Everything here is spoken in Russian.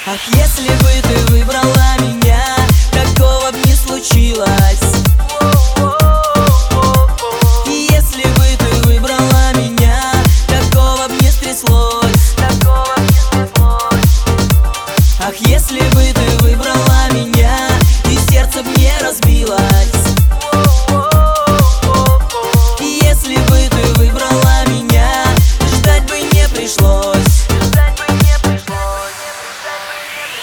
Ах, если бы ты выбрала меня, такого б не случилось. И если бы ты выбрала меня, такого б не стряслось. Ах, если бы ты выбрала меня, и сердце б не разбилось.